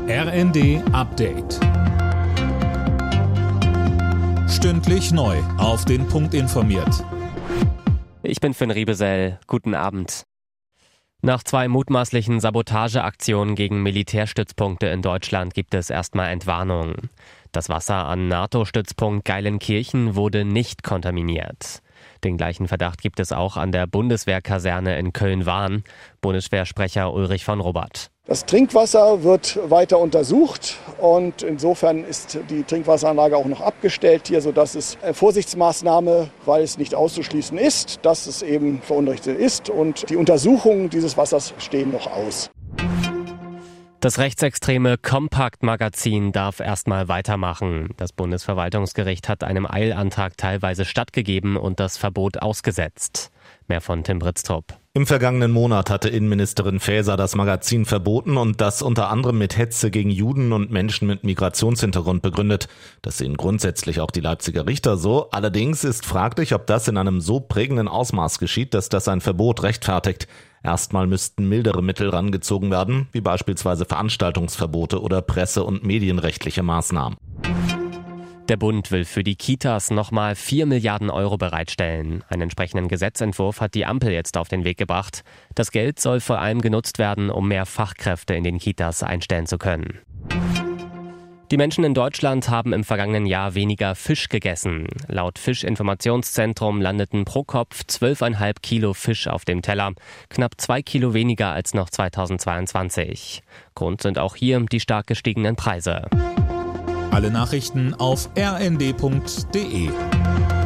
RND Update. Stündlich neu auf den Punkt informiert. Ich bin Finn Riebesell. Guten Abend. Nach 2 mutmaßlichen Sabotageaktionen gegen Militärstützpunkte in Deutschland gibt es erstmal Entwarnung. Das Wasser an NATO-Stützpunkt Geilenkirchen wurde nicht kontaminiert. Den gleichen Verdacht gibt es auch an der Bundeswehrkaserne in Köln-Wahn. Bundeswehrsprecher Ulrich von Robert. Das Trinkwasser wird weiter untersucht und insofern ist die Trinkwasseranlage auch noch abgestellt hier, sodass es Vorsichtsmaßnahme, weil es nicht auszuschließen ist, dass es eben verunreinigt ist und die Untersuchungen dieses Wassers stehen noch aus. Das rechtsextreme Compact-Magazin darf erstmal weitermachen. Das Bundesverwaltungsgericht hat einem Eilantrag teilweise stattgegeben und das Verbot ausgesetzt. Mehr von Tim Britztrup. Im vergangenen Monat hatte Innenministerin Faeser das Magazin verboten und das unter anderem mit Hetze gegen Juden und Menschen mit Migrationshintergrund begründet. Das sehen grundsätzlich auch die Leipziger Richter so. Allerdings ist fraglich, ob das in einem so prägenden Ausmaß geschieht, dass das ein Verbot rechtfertigt. Erstmal müssten mildere Mittel rangezogen werden, wie beispielsweise Veranstaltungsverbote oder presse- und medienrechtliche Maßnahmen. Der Bund will für die Kitas nochmal 4 Milliarden Euro bereitstellen. Einen entsprechenden Gesetzentwurf hat die Ampel jetzt auf den Weg gebracht. Das Geld soll vor allem genutzt werden, um mehr Fachkräfte in den Kitas einstellen zu können. Die Menschen in Deutschland haben im vergangenen Jahr weniger Fisch gegessen. Laut Fischinformationszentrum landeten pro Kopf 12,5 Kilo Fisch auf dem Teller. Knapp 2 Kilo weniger als noch 2022. Grund sind auch hier die stark gestiegenen Preise. Alle Nachrichten auf rnd.de.